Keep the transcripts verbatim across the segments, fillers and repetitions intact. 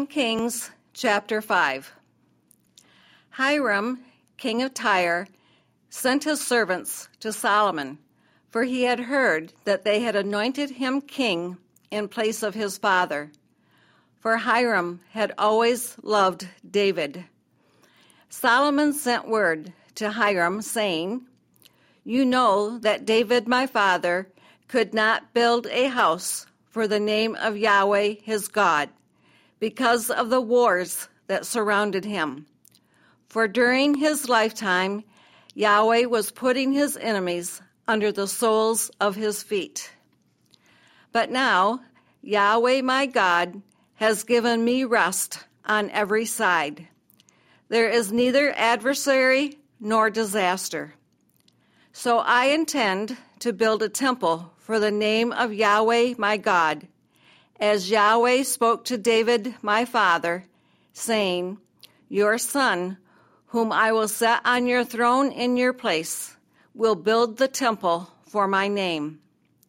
Second Kings chapter five. Hiram, king of Tyre, sent his servants to Solomon, for he had heard that they had anointed him king in place of his father. For Hiram had always loved David. Solomon sent word to Hiram, saying, "You know that David my father could not build a house for the name of Yahweh his God, because of the wars that surrounded him. For during his lifetime, Yahweh was putting his enemies under the soles of his feet. But now, Yahweh my God has given me rest on every side. There is neither adversary nor disaster. So I intend to build a temple for the name of Yahweh my God, as Yahweh spoke to David my father, saying, 'Your son, whom I will set on your throne in your place, will build the temple for my name.'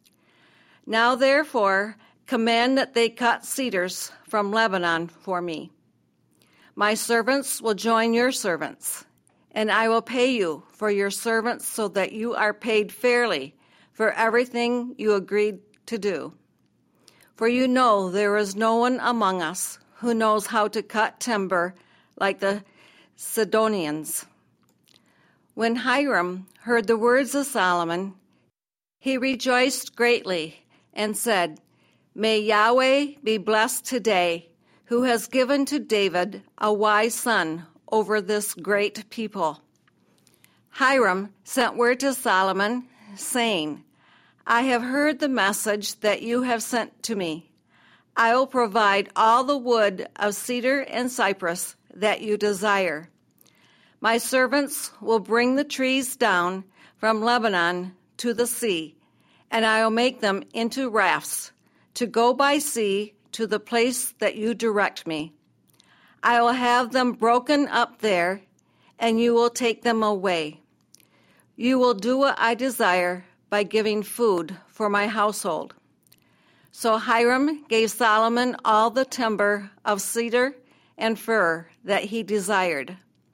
Now therefore command that they cut cedars from Lebanon for me. My servants will join your servants, and I will pay you for your servants so that you are paid fairly for everything you agreed to do. For you know there is no one among us who knows how to cut timber like the Sidonians." When Hiram heard the words of Solomon, he rejoiced greatly and said, "May Yahweh be blessed today, who has given to David a wise son over this great people." Hiram sent word to Solomon, saying, "I have heard the message that you have sent to me. I will provide all the wood of cedar and cypress that you desire. My servants will bring the trees down from Lebanon to the sea, and I will make them into rafts to go by sea to the place that you direct me. I will have them broken up there, and you will take them away. You will do what I desire by giving food for my household." So Hiram gave Solomon all the timber of cedar and fir that he desired.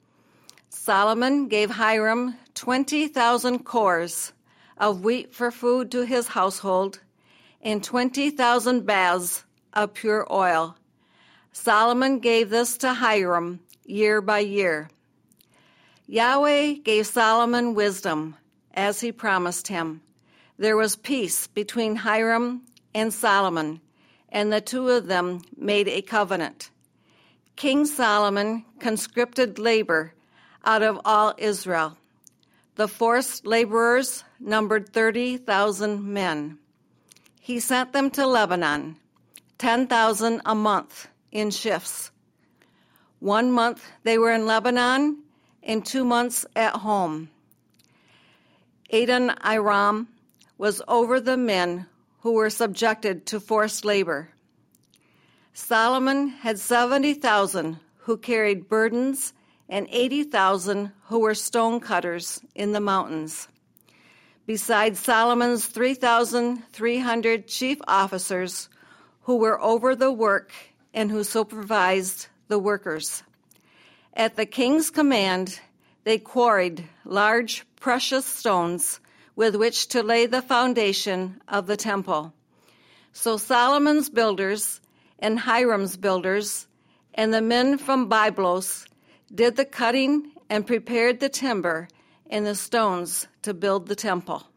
Solomon gave Hiram twenty thousand cors of wheat for food to his household, and twenty thousand baths of pure oil. Solomon gave this to Hiram year by year. Yahweh gave Solomon wisdom, as he promised him. There was peace between Hiram and Solomon, and the two of them made a covenant. King Solomon conscripted labor out of all Israel. The forced laborers numbered thirty thousand men. He sent them to Lebanon, ten thousand a month in shifts. One month they were in Lebanon, and two months at home. Adoniram was over the men who were subjected to forced labor. Solomon had seventy thousand who carried burdens and eighty thousand who were stone cutters in the mountains. Besides Solomon's three thousand three hundred chief officers who were over the work and who supervised the workers. At the king's command, they quarried large precious stones with which to lay the foundation of the temple. So Solomon's builders and Hiram's builders and the men from Byblos did the cutting and prepared the timber and the stones to build the temple.